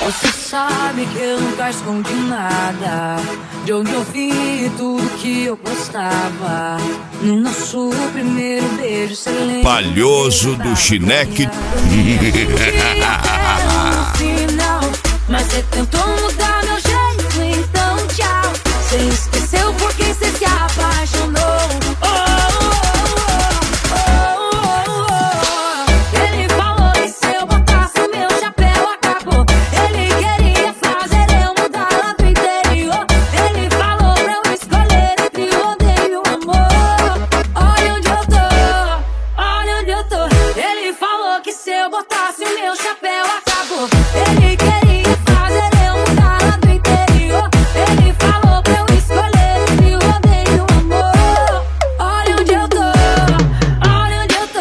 Você sabe que eu nunca escondi nada, de onde eu vim e tudo que eu gostava. No nosso primeiro beijo, você lembra? Palhoso do Chineque. Mas você tentou mudar meu jeito, então tchau. Você esqueceu porque você se apaixonou. Ele falou que se eu botasse o meu chapéu acabou. Ele queria fazer eu mudar lá do interior. Ele falou pra eu escolher entre o odeio e o amor. Olha onde eu tô, olha onde eu tô. Ele falou que se eu botasse o meu chapéu acabou. Ele queria fazer eu mudar lá do interior. Ele falou pra eu escolher entre o odeio e o amor. Olha onde eu tô, olha onde eu tô.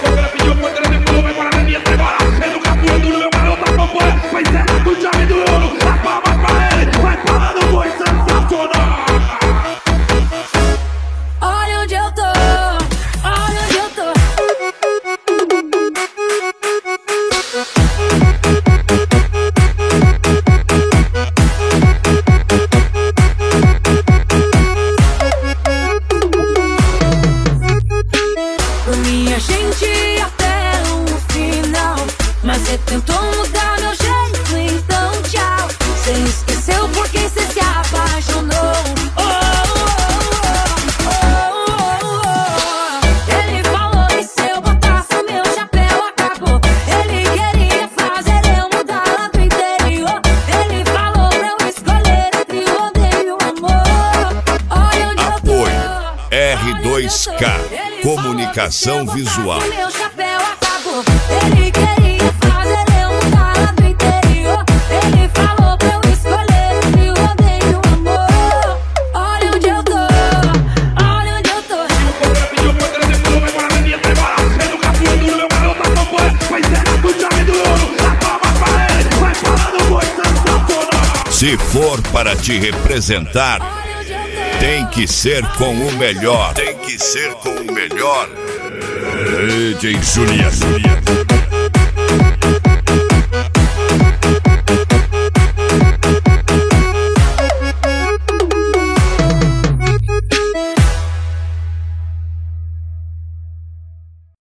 Olha onde eu tô, olha onde eu tô. Por minha gente até o final. Mas você tentou mudar meu jeito, então tchau. Você esqueceu porque você se apaixonou. Ele falou que se eu botasse o meu chapéu acabou. Ele queria fazer eu mudar lá do interior. Ele falou pra eu escolher entre o odeio e o amor. Olha onde eu tô. Apoio R2K, comunicação visual. Meu chapéu acabou. Ele queria fazer eu mudar lá do interior. Ele falou pra eu escolher entre o odeio e o amor. Olha onde eu tô, olha onde eu tô. Se for para te representar, tem que ser com o melhor. Tem que ser com o melhor. DJ Júnior.